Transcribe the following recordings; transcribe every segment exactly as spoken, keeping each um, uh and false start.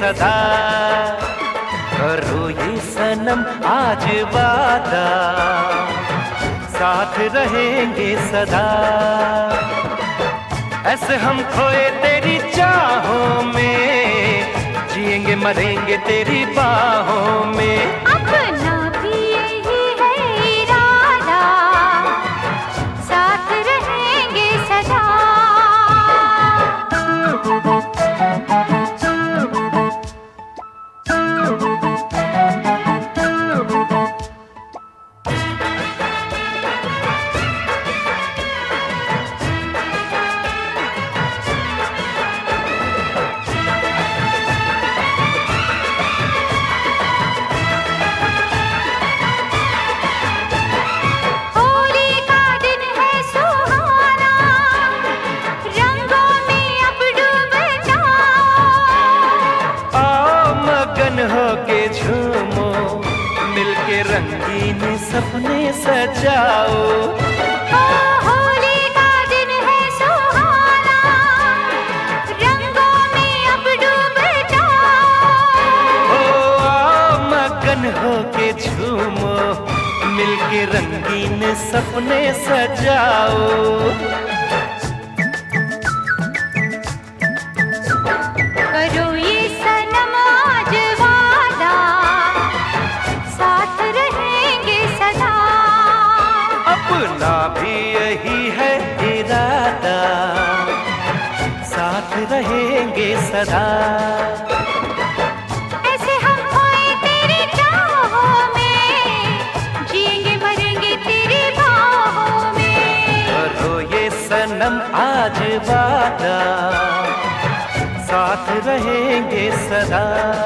सदा। करो ये सनम आज वादा, साथ रहेंगे सदा। ऐसे हम खोए तेरी चाहों में, जिएंगे मरेंगे तेरी बाहों में। अपना भी यही है इरादा, साथ रहेंगे सदा। होके झूमो, मिलके रंगीन सपने सजाओ। ओ होली का दिन है सुहाना, रंगों में अब डूब जाओ। ओ आओ मगन होके झूमो, मिलके रंगीन सपने सजाओ। करो ये सनम आज वादा, साथ रहेंगे सदा। अपना भी यही है इरादा, साथ रहेंगे सदा। ऐसे हम खोए तेरी चाहों में, जिएंगे मरेंगे तेरी बाहों में। करो ये सनम आज वादा, साथ रहेंगे सदा।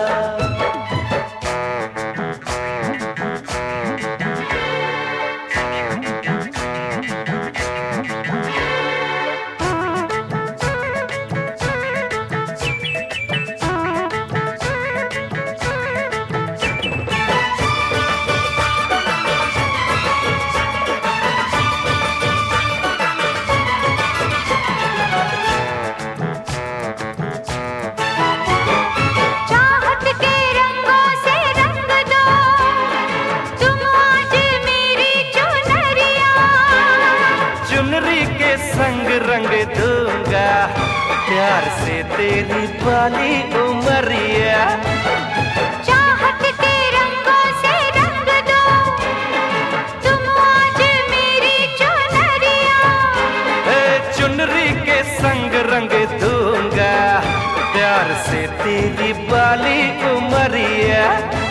संग रंग दूंगा प्यार से तेरी वाली उमरिया। चाहत के रंगों से रंग दो तुम आज मेरी चुनरिया। चुनरी के संग रंग दूंगा प्यार से तेरी वाली उमरिया।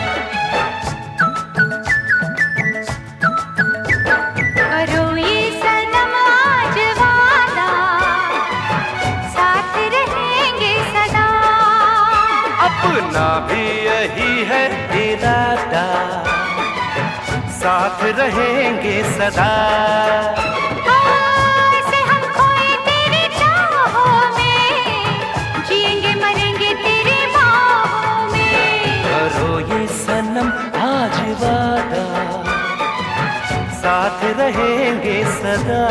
अपना भी यही है इरादा, साथ रहेंगे सदा। ऐसे हम खोए तेरी चाहों में, जिएंगे मरेंगे तेरी बाहों में। करो ये सनम आज वादा, साथ रहेंगे सदा।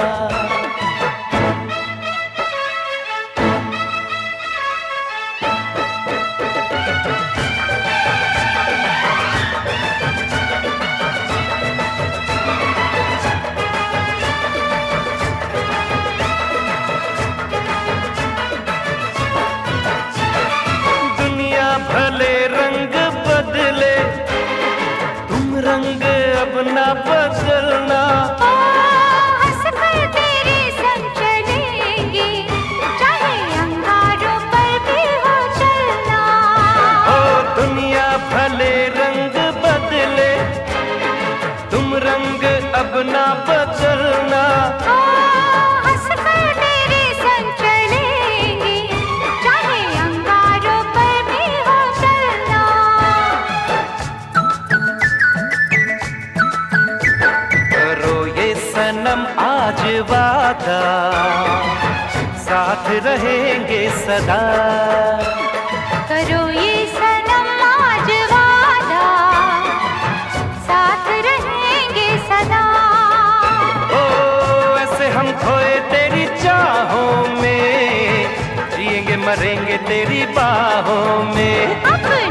भले रंग बदले तुम रंग अपना बदलना। ओ हंसकर तेरे संग चलेंगे, चाहे अंगारों पर भी हो चलना। ओ दुनिया भले रंग बदले तुम रंग अपना बदलना। ओ हंसकर तेरे संग चलेंगे, चाहे अंगारों पर भी हो चलना। करो ये सनम आज वादा, साथ रहेंगे सदा। करो ये सनम आज वादा, साथ रहेंगे सदा। ओ ऐसे हम खोए तेरी चाहों में, जिएंगे मरेंगे तेरी बाहों में। अब